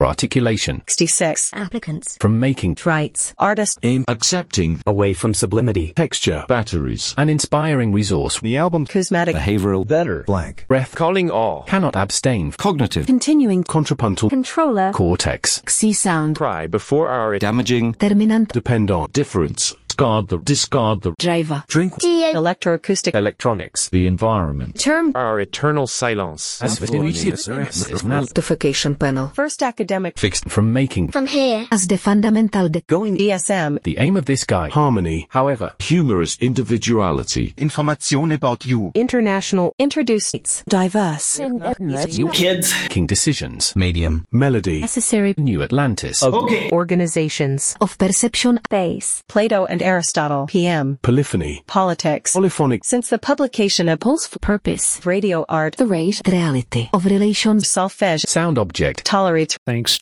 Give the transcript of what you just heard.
articulation. 66. Applicants. From making Rights. Artist. Aim. Accepting. Away from sublimity. Texture. Batteries. an inspiring resource. The album Cosmetic. Behavioral. Better blank. Breath Calling all. cannot abstain. Cognitive. Continuing. Contrapuntal. Controller. Cortex. C sound. Cry before our Damaging. Terminant. Depend on. Difference. Discard the. Driver. Drink. Electroacoustic. electronics. The environment. Term. Our eternal silence. Notification panel. First academic. Fixed from making. From here. As the fundamental Going DSM. The aim of this guide. Harmony. However, Humorous individuality. Information about you. International. Introduce. Diverse. Kids. making decisions. Medium. Melody. necessary New Atlantis. Okay. Organizations. of perception. Base. Plato and Aristotle. PM. Polyphony. Politics. Polyphonic. Since the publication of Pulse for purpose. Radio Art. The rate. Reality of relations. Solfege. Sound object. Tolerates. Thanks